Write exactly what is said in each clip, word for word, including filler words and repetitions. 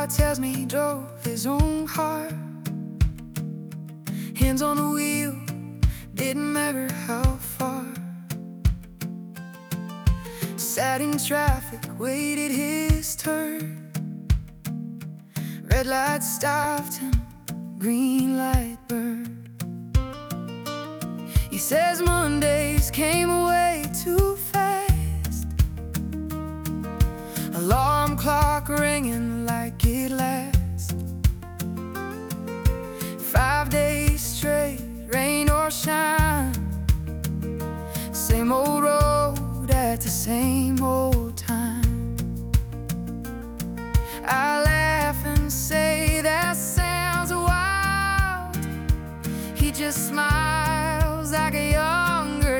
tells me he drove his own car. Hands on the wheel, didn't matter how far. Sat in traffic, waited his turn. Red light stopped him, green light burned. He says Mondays came away too fast. Alarm clock ringing like it lasts. Five days straight, rain or shine, same old road at the same old time. I laugh and say that sounds wild. He just smiles like a younger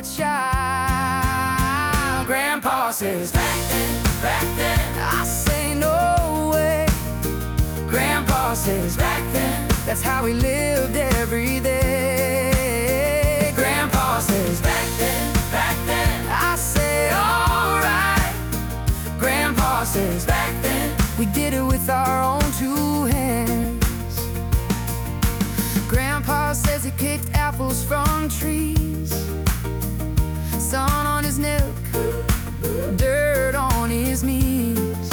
child. Grandpa says, back then, back then. I say no way. Grandpa says, back then, that's how we lived every day. Grandpa says, back then, back then. I say, alright. Grandpa says, back then, we did it with our own two hands. Grandpa says he picked apples from trees. Sun on his neck, dirt on his knees.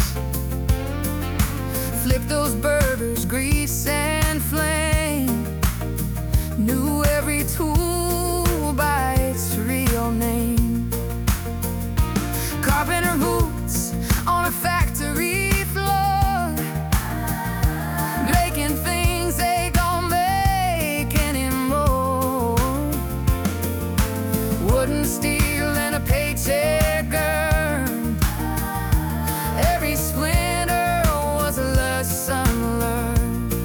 Flip those burgers, grease and flame. Knew every tool by its real name. Carpenter boots on a factory floor, making things they don't make anymore. Wooden, steel, and a paycheck earned. Every splinter was a lesson learned.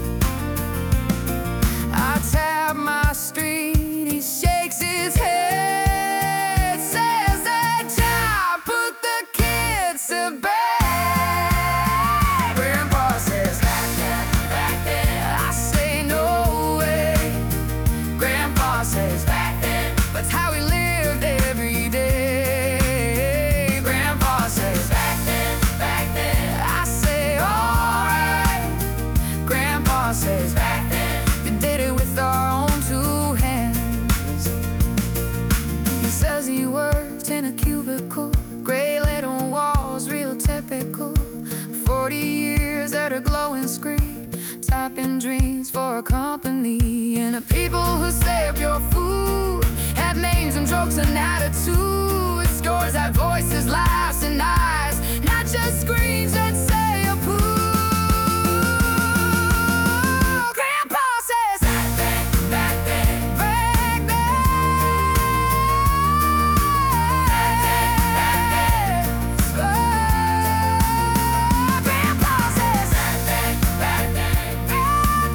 I tap my street, he shakes his head, says that job put the kids to bed. Grandpa says, back then, back then. I say no way. Grandpa says, back then, that's how we lived every day. Grandpa says, back then, back then. I say, alright. Grandpa says, back then, we did it with our own two hands. He says he worked in a cubicle, gray little walls, real typical. Forty years at a glowing screen, typing dreams for a company. And the people who save your food have names and jokes and attitudes. Scores have voices, laughs and eyes, not just screens that say approve. Grandpa says, back then, back then, back then, back then, back then. Grandpa says, back then, back then, back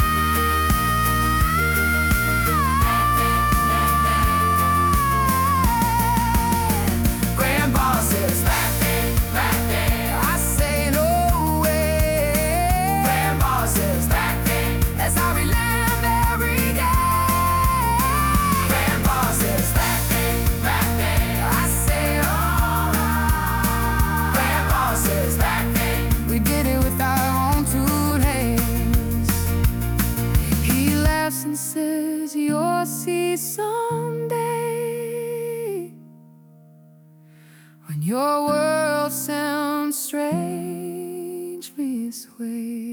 then. Grandpa says, back then, back then. I say no way. Grandpa says, back then, that's how we lived every day. Grandpa says, back then, back then. I say alright. Grandpa says, back then, we did it with our own two hands. He laughs and says, you'll see someday, when your world sounds strange this way.